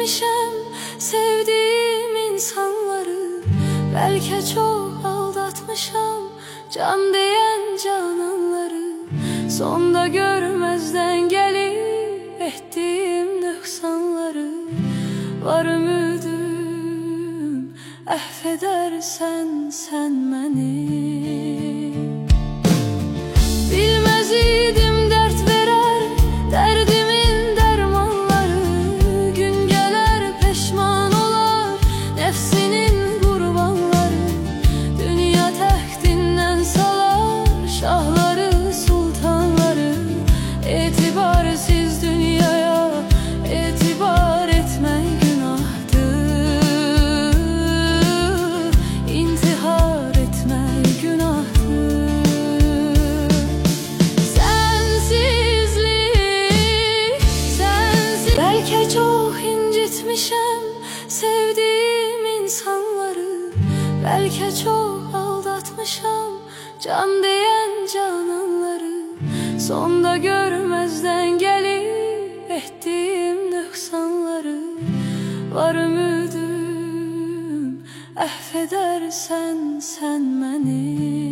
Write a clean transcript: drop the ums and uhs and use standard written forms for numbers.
incitmişem sevdiğim insanları. Belki çok aldatmışam can diyen cananları. Sonda görmezden gelip ettiğim nöksanları. Var ümidim affedersen sen beni. Bilmez idim dert verer derdimin dermanları. Gün gelir peşman olar nefsinin kurbanları. Dünya tehdinden salar şahları sultanları. İtibarsiz dünyaya itibar etme günahtır. İntihar etme günahtır. Belki çok incitmişem sevdiğim insanları. Belki çok aldatmışam can diyen cananları. Sonda görmezden gelip ettiğim nöksanları. Var ümidim affedersen sen beni.